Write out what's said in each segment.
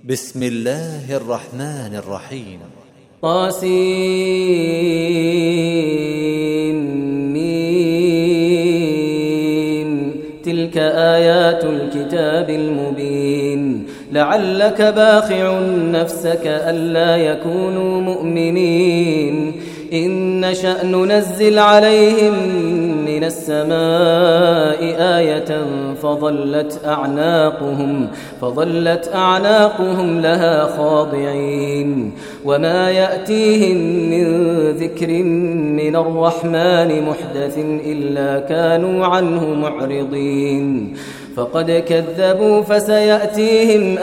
بسم الله الرحمن الرحيم طاسين تلك آيات الكتاب المبين لعلك باخع نفسك ألا يكونوا مؤمنين إن نشأ ننزل عليهم من السماء آية فظلت أعناقهم لها خاضعين وما يأتيهم من ذكر من الرحمن محدث إلا كانوا عنه معرضين فقد كذبوا فسيأتيهم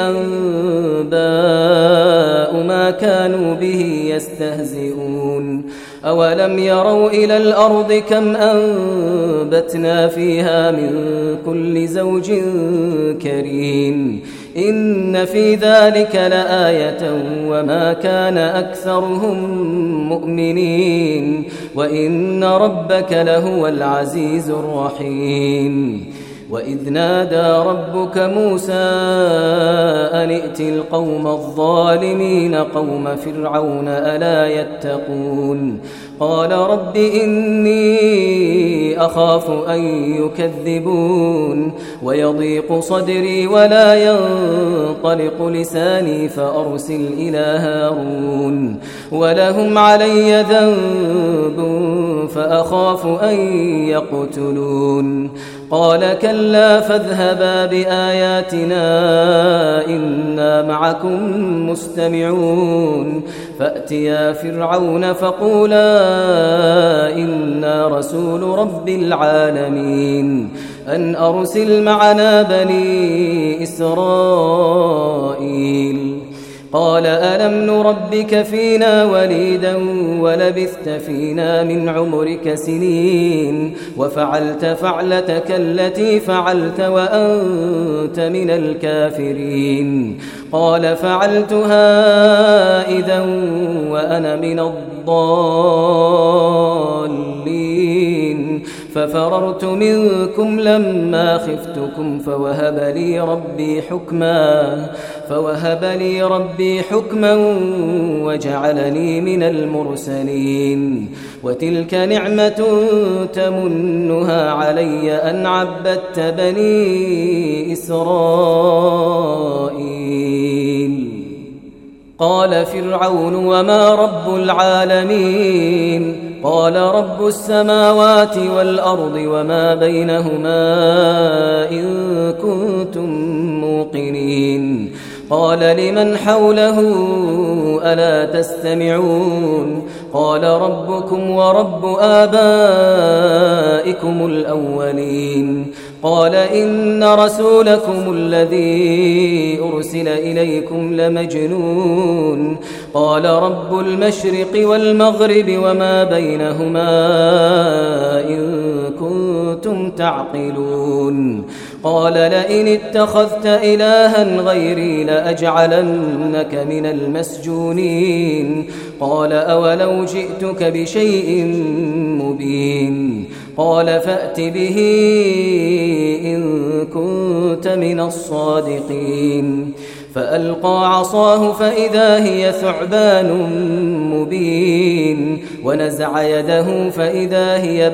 أنباء ما كانوا به يستهزئون أولم يروا إلى الأرض كم أنبتنا فيها من كل زوج كريم إن في ذلك لآية وما كان أكثرهم مؤمنين وإن ربك لهو العزيز الرحيم وإذ نادى ربك موسى أن ائت القوم الظالمين قوم فرعون ألا يتقون قال رب إني أخاف أن يكذبون ويضيق صدري ولا ينطلق لساني فأرسل إلى هارون ولهم علي ذنب فأخاف أن يقتلون قال كلا فاذهبا بآياتنا إنا معكم مستمعون فأتيا فرعون فقولا إنا رسول رب العالمين أن أرسل معنا بني إسرائيل قال ألم نربك فينا وليدا ولبثت فينا من عمرك سنين وفعلت فعلتك التي فعلت وأنت من الكافرين قال فعلتها إذا وأنا من الضالين ففررت منكم لما خفتكم فوهب لي ربي حكما وجعلني من المرسلين وتلك نعمة تمنها علي أن عبدت بني إسرائيل قال فرعون وما رب العالمين قال رب السماوات والأرض وما بينهما إن كنتم موقنين قال لمن حوله ألا تستمعون قال ربكم ورب آبائكم الأولين قال إن رسولكم الذي أرسل إليكم لمجنون قال رب المشرق والمغرب وما بينهما إن كنتم تعقلون قال لئن اتخذت إلها غيري لأجعلنك من المسجونين قال أولو جئتك بشيء مبين قال فأت به إن كنت من الصادقين فألقى عصاه فإذا هي ثعبان مبين ونزع يده فإذا هي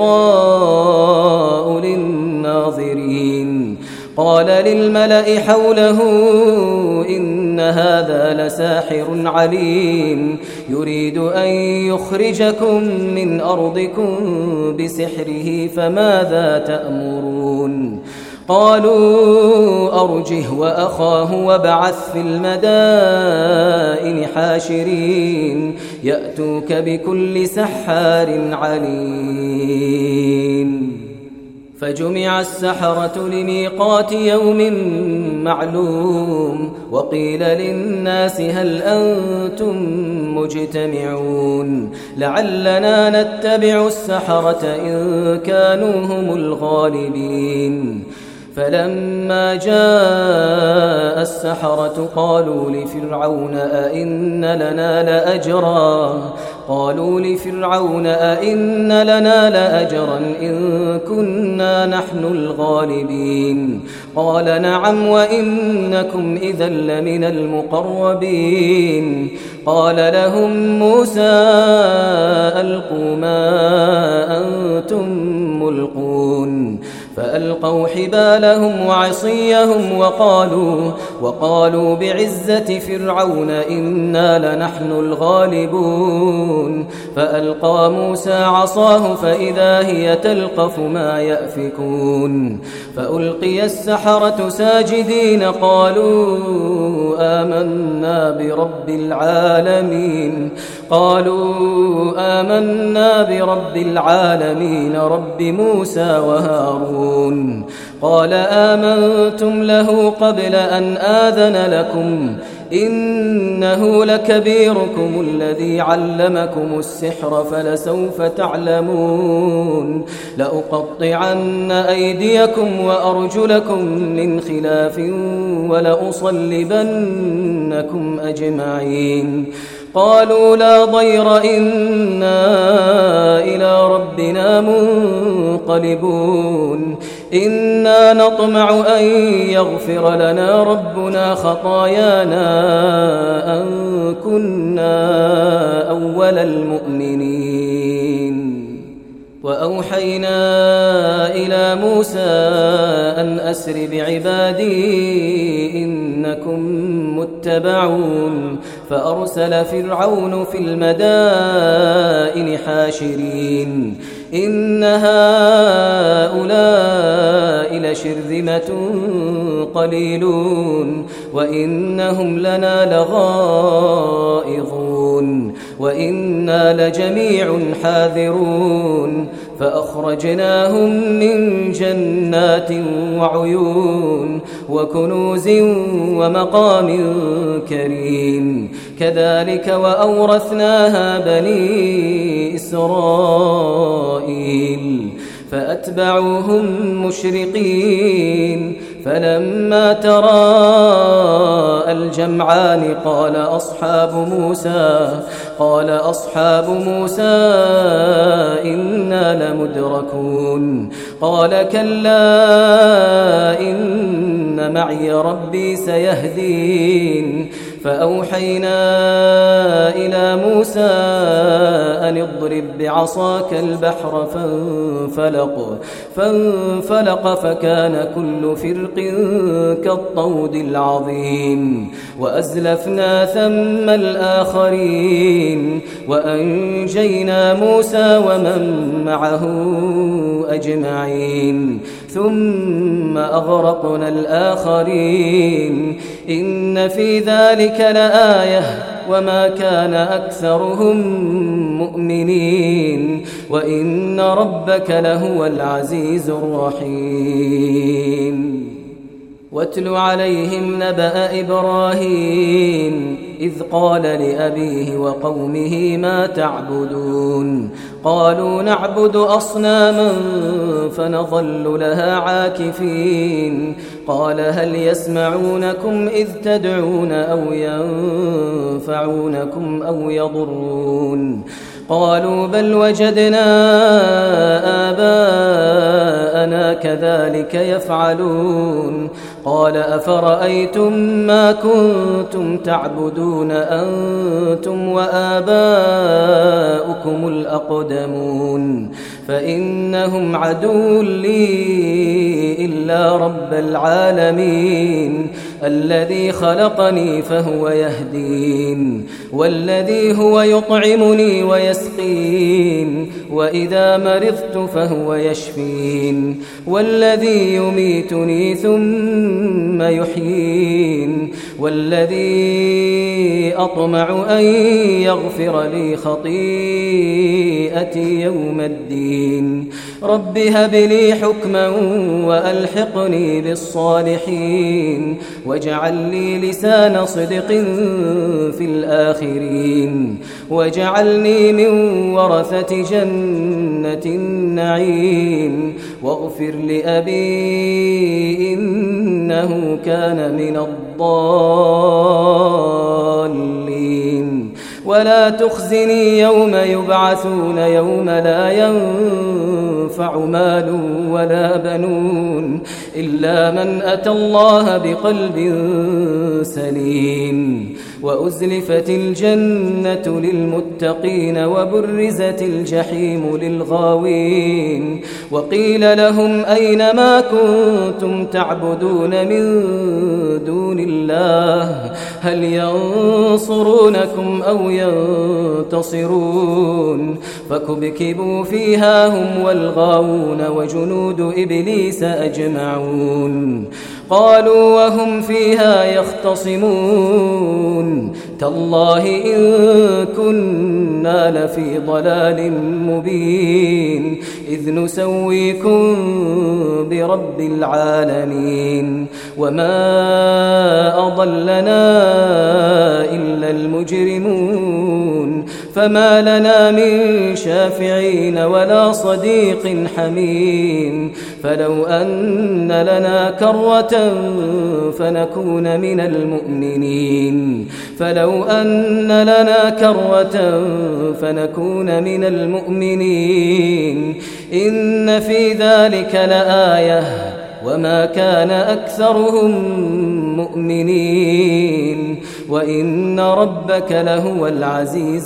بيضاء للناظرين قال للملأ حوله إن هذا لساحر عليم يريد أن يخرجكم من أرضكم بسحره فماذا تأمرون قالوا أرجه وأخاه وابعث في المدائن حاشرين يأتوك بكل سحار عليم فجمع السحرة لميقات يوم معلوم وقيل للناس هل أنتم مجتمعون لعلنا نتبع السحرة إن كانوا هم الغالبين فلما جاء السحرة قالوا لفرعون أئن لنا لأجرا إن كنا نحن الغالبين قال نعم وإنكم إذا لمن المقربين قال لهم موسى ألقوا ما أنتم ملقون فألقوا حبالهم وعصيهم وقالوا بعزة فرعون إنا لنحن الغالبون فألقى موسى عصاه فإذا هي تلقف ما يأفكون فألقي السحرة ساجدين قالوا آمنا برب العالمين رب موسى وهارون قال آمنتم له قبل أن آذن لكم إنه لكبيركم الذي علمكم السحر فلسوف تعلمون لأقطعن أيديكم وأرجلكم من خلاف ولأصلبنكم أجمعين قالوا لا ضير إنا إلى ربنا منقلبون إنا نطمع أن يغفر لنا ربنا خطايانا أن كنا أول المؤمنين وأوحينا إلى موسى أن أسر بعبادي إنكم متبعون فأرسل فرعون في المدائن حاشرين إن هؤلاء لشرذمة قليلون وإنهم لنا لغائظون وإنا لجميع حاذرون فأخرجناهم من جنات وعيون وكنوز ومقام كريم كذلك وأورثناها بني إسرائيل فأتبعوهم مشرقين فلما تراءى الجمعان قال أصحاب موسى إنا لمدركون قال كلا إن معي ربي سيهدين فأوحينا إلى موسى أن اضرب بعصاك البحر فانفلق فكان كل فرق كالطود العظيم وأزلفنا ثم الآخرين وأنجينا موسى ومن معه أجمعين ثم أغرقنا الآخرين إن في ذلك لآية وما كان أكثرهم مؤمنين وإن ربك لهو العزيز الرحيم واتل عليهم نبأ إبراهيم إذ قال لأبيه وقومه ما تعبدون قالوا نعبد أصناما فنظل لها عاكفين قال هل يسمعونكم إذ تدعون أو ينفعونكم أو يضرون قالوا بل وجدنا آباءنا كذلك يفعلون قال أفرأيتم ما كنتم تعبدون أنتم وآباؤكم الأقدمون فإنهم عدو لي إلا رب العالمين الذي خلقني فهو يهدين والذي هو يطعمني ويسقين وإذا مرضت فهو يشفين والذي يميتني ثم يحيين والذي أطمع أن يغفر لي خطيئتي يوم الدين رب هب لي حكما وألحقني بالصالحين واجعل لي لسان صدق في الآخرين واجعلني من ورثة جنة النعيم واغفر لأبي إنه كان من الضالين ولا تخزني يوم يبعثون يوم لا ينفع مال ولا بنون إلا من أتى الله بقلب سليم وأزلفت الجنة للمتقين وبرزت الجحيم للغاوين وقيل لهم أين ما كنتم تعبدون من دون الله هل ينصرونكم أو ينتصرون فكبكبوا فيها هم والغاوون وجنود إبليس أجمعون قالوا وهم فيها يختصمون تالله إن كنا لفي ضلال مبين إذ نسويكم برب العالمين وما أضلنا إلا المجرمون فما لنا من شافعين ولا صديق حميم فلو أن لنا كرة فنكون من المؤمنين فلو أن لنا كرة فنكون من المؤمنين إن في ذلك لآية وما كان أكثرهم مؤمنين وإن ربك لهو العزيز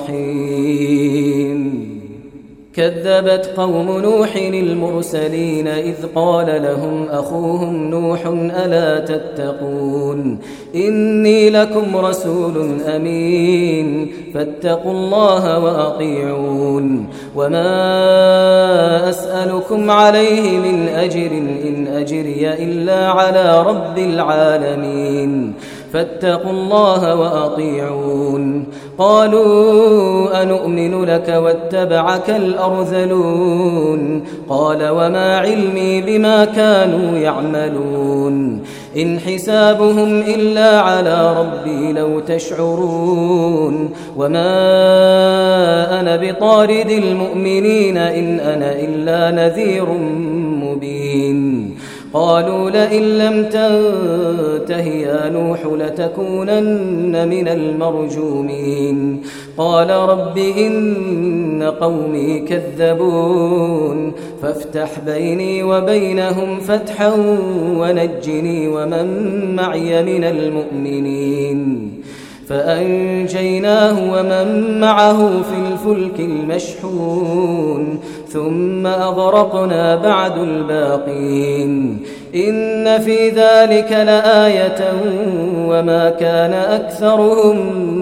الرحيم كذبت قوم نوح المرسلين إذ قال لهم أخوهم نوح ألا تتقون إني لكم رسول أمين فاتقوا الله وأطيعون وما أسألكم عليه من أجر إن أجري إلا على رب العالمين فاتقوا الله وأطيعون قالوا أنؤمن لك واتبعك الأرذلون قال وما علمي بما كانوا يعملون إن حسابهم إلا على ربي لو تشعرون وما أنا بطارد المؤمنين إن أنا إلا نذير مبين قالوا لئن لم تنته يا نوح لتكونن من المرجومين قال رب إن قومي كذبون فافتح بيني وبينهم فتحا ونجني ومن معي من المؤمنين فأنجيناه ومن معه في الفلك المشحون ثم أغرقنا بعد الباقين إن في ذلك لآية وما كان أكثرهم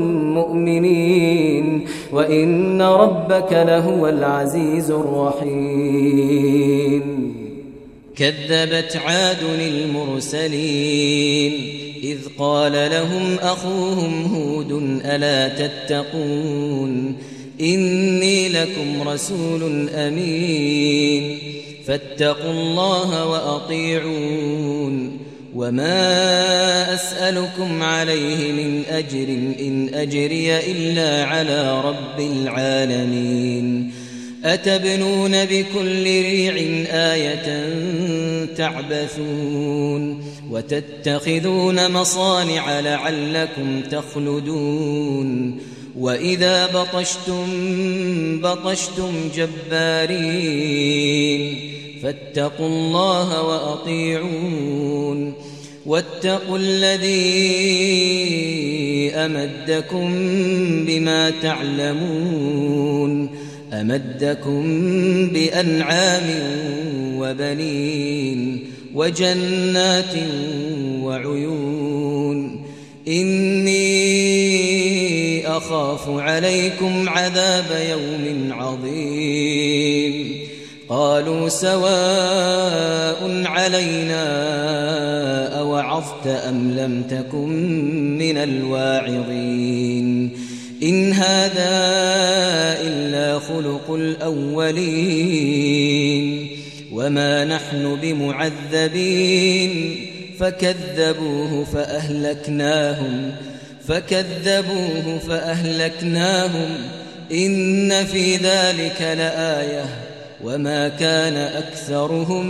مؤمنين وإن ربك لهو العزيز الرحيم كذبت عاد المرسلين إذ قال لهم أخوهم هود ألا تتقون إني لكم رسول أمين فاتقوا الله وأطيعون وما أسألكم عليه من أجر إن أجري إلا على رب العالمين أتبنون بكل ريع آية تعبثون وتتخذون مصانع لعلكم تخلدون وإذا بطشتم جبارين فاتقوا الله وأطيعون واتقوا الذي أمدكم بما تعلمون أمدكم بأنعام وبنين وجنات وعيون إني أخاف عليكم عذاب يوم عظيم قالوا سواء علينا أوعظت أم لم تكن من الواعظين إن هذا إلا خلق الأولين وما نحن بمعذبين فكذبوه فأهلكناهم إن في ذلك لآية وما كان أكثرهم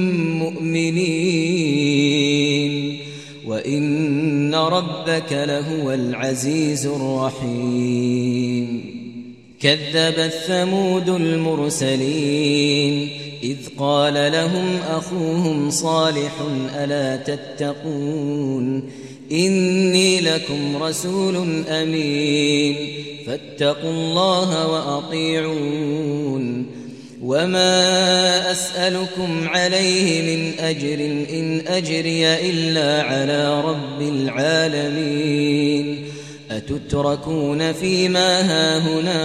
مؤمنين وإن ربك لهو العزيز الرحيم كذبت ثمود المرسلين إذ قال لهم أخوهم صالح ألا تتقون إني لكم رسول أمين فاتقوا الله وأطيعون وما أسألكم عليه من أجر إن أجري إلا على رب العالمين أتتركون فيما هاهنا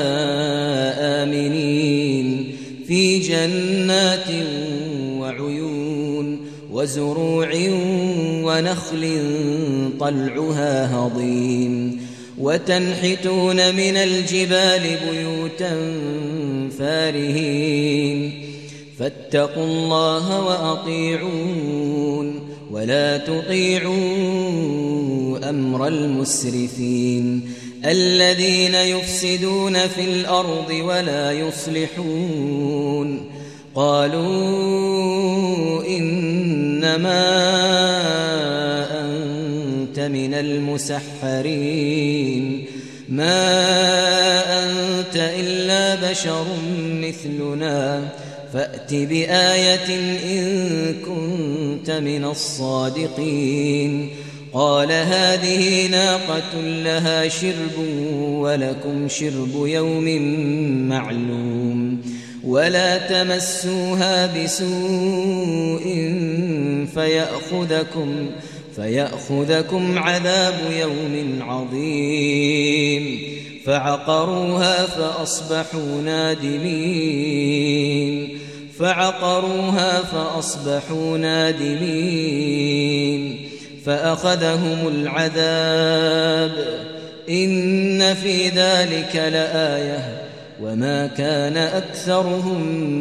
آمنين في جنات وعيون وزروع ونخل طلعها هضيم وتنحتون من الجبال بيوتا فارهين فاتقوا الله وأطيعون ولا تطيعوا أمر المسرفين الذين يفسدون في الأرض ولا يصلحون قالوا إنما أنت من المسحرين ما أنت إلا بشر مثلنا فأت بآية إن كنت من الصادقين قال هذه ناقة لها شرب ولكم شرب يوم معلوم ولا تمسوها بسوء فيأخذكم عذاب يوم عظيم فعقروها فأصبحوا نادمين فأخذهم العذاب إن في ذلك لآية وما كان أكثرهم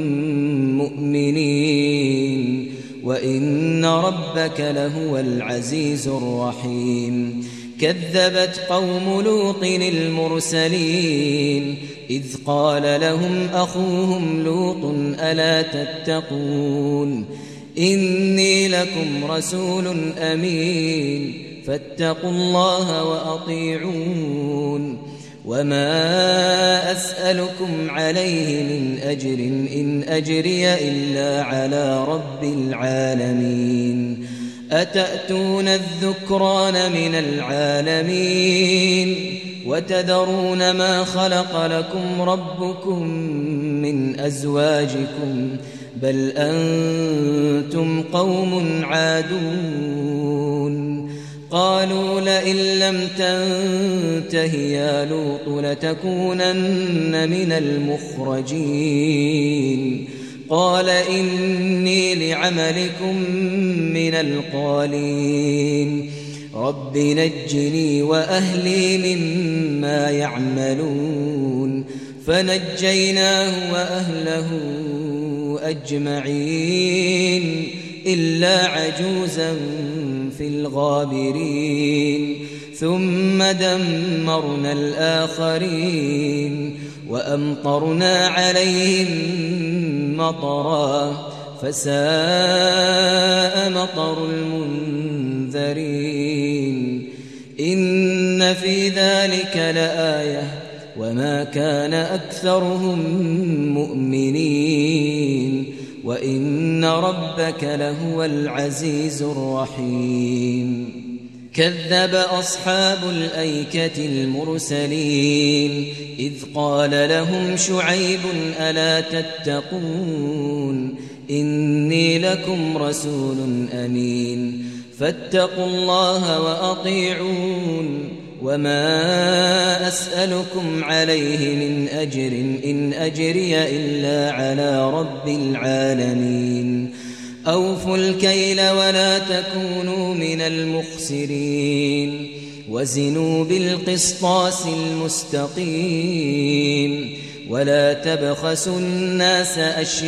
مؤمنين وإن ربك لهو العزيز الرحيم كذبت قوم لوط المرسلين إذ قال لهم أخوهم لوط ألا تتقون إني لكم رسول أمين فاتقوا الله وأطيعون وما أسألكم عليه من أجر إن أجري إلا على رب العالمين أتأتون الذكران من العالمين وتذرون ما خلق لكم ربكم من أزواجكم بل أنتم قوم عادون قالوا لئن لم تنته يا لوط لتكونن من المخرجين قال إني لعملكم من القالين رب نجني وأهلي مما يعملون فنجيناه وأهله أجمعين إلا عجوزا في الغابرين ثم دمرنا الآخرين وأمطرنا عليهم مطرا فساء مطر المنذرين إن في ذلك لآية وما كان أكثرهم مؤمنين وإن ربك لهو العزيز الرحيم كذب أصحاب الأيكة المرسلين إذ قال لهم شعيب ألا تتقون إني لكم رسول أمين فاتقوا الله وأطيعون وما أسألكم عليه من أجر إن أجري إلا على رب العالمين أوفوا الكيل ولا تكونوا من المخسرين وزنوا بالقسطاس المستقيم ولا تبخسوا الناس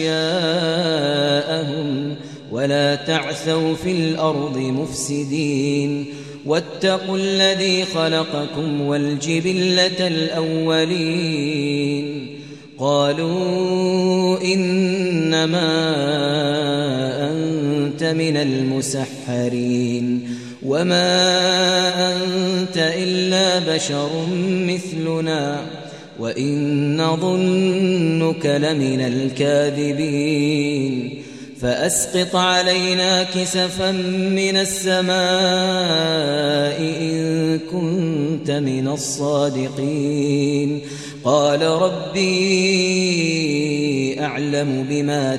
أشياءهم ولا تعثوا في الأرض مفسدين واتقوا الذي خلقكم والجبلة الأولين قالوا إنما أنت من المسحرين وما أنت إلا بشر مثلنا وإن نظنك لمن الكاذبين فأسقط علينا كسفا من السماء إن كنت من الصادقين قال ربي أعلم بما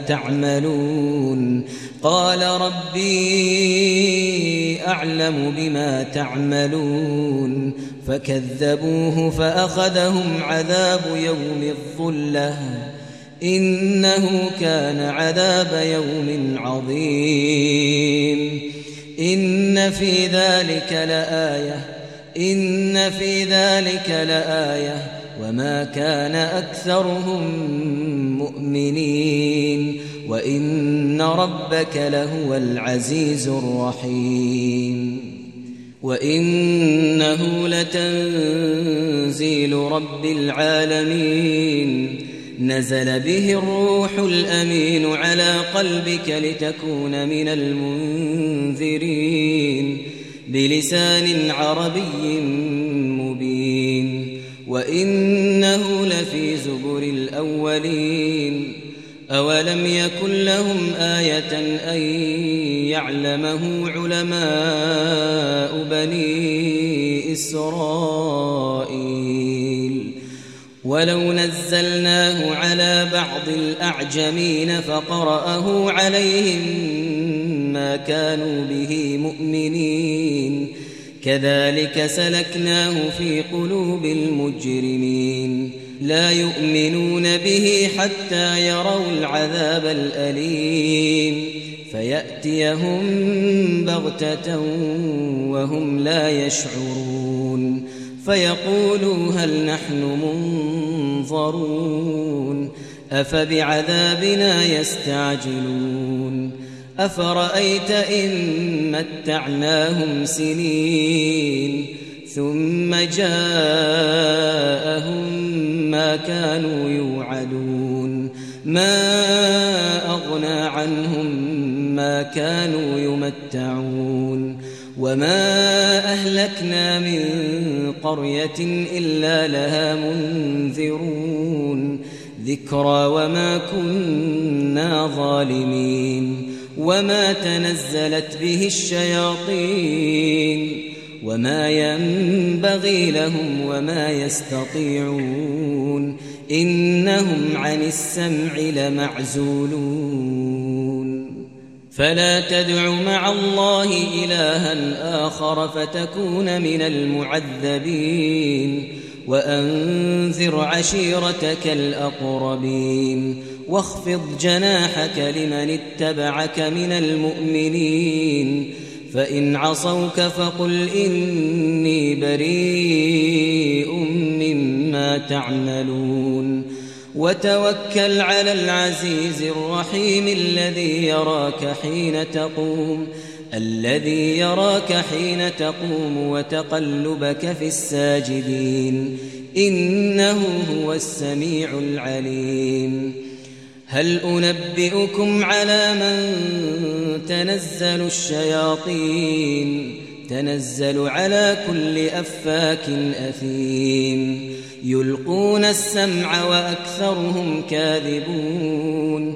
تعملون فكذبوه فأخذهم عذاب يوم الظلة إنه كان عذاب يوم عظيم إن في ذلك لآية وما كان أكثرهم مؤمنين وإن ربك لهو العزيز الرحيم وإنه لتنزيل رب العالمين نزل به الروح الأمين على قلبك لتكون من المنذرين بلسان عربي مبين وإنه لفي زبر الأولين أولم يكن لهم آية أن يعلمه علماء بني إسرائيل ولو نزلناه على بعض الأعجمين فقرأه عليهم ما كانوا به مؤمنين كذلك سلكناه في قلوب المجرمين لا يؤمنون به حتى يروا العذاب الأليم فيأتيهم بغتة وهم لا يشعرون فيقولوا هل نحن منظرون أفبعذابنا يستعجلون أفرأيت إن متعناهم سنين ثم جاءهم ما كانوا يوعدون ما أغنى عنهم ما كانوا يمتعون وما أهلكنا من قرية إلا لها منذرون ذكرى وما كنا ظالمين وما تنزلت به الشياطين وما ينبغي لهم وما يستطيعون إنهم عن السمع لمعزولون فلا تدع مع الله إلها آخر فتكون من المعذبين وأنذر عشيرتك الأقربين واخفض جناحك لمن اتبعك من المؤمنين فإن عصوك فقل إني بريء مما تعملون وتوكل على العزيز الرحيم الذي يراك حين تقوم وتقلبك في الساجدين إنه هو السميع العليم هل أنبئكم على من تنزل الشياطين تنزل على كل أفاك أثيم يلقون السمع وأكثرهم كاذبون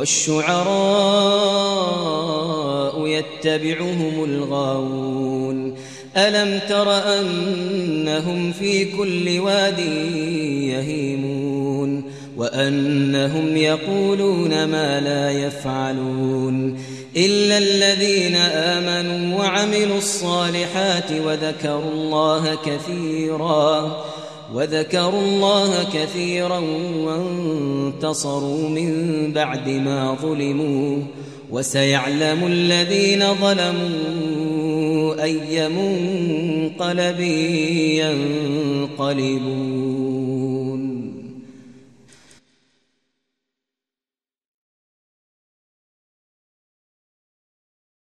والشعراء يتبعهم الغاوون ألم تر أنهم في كل واد يهيمون وأنهم يقولون ما لا يفعلون إلا الذين آمنوا وعملوا الصالحات وذكروا الله كثيرا وانتصروا من بعد ما ظلموا وسيعلم الذين ظلموا أي منقلب ينقلبون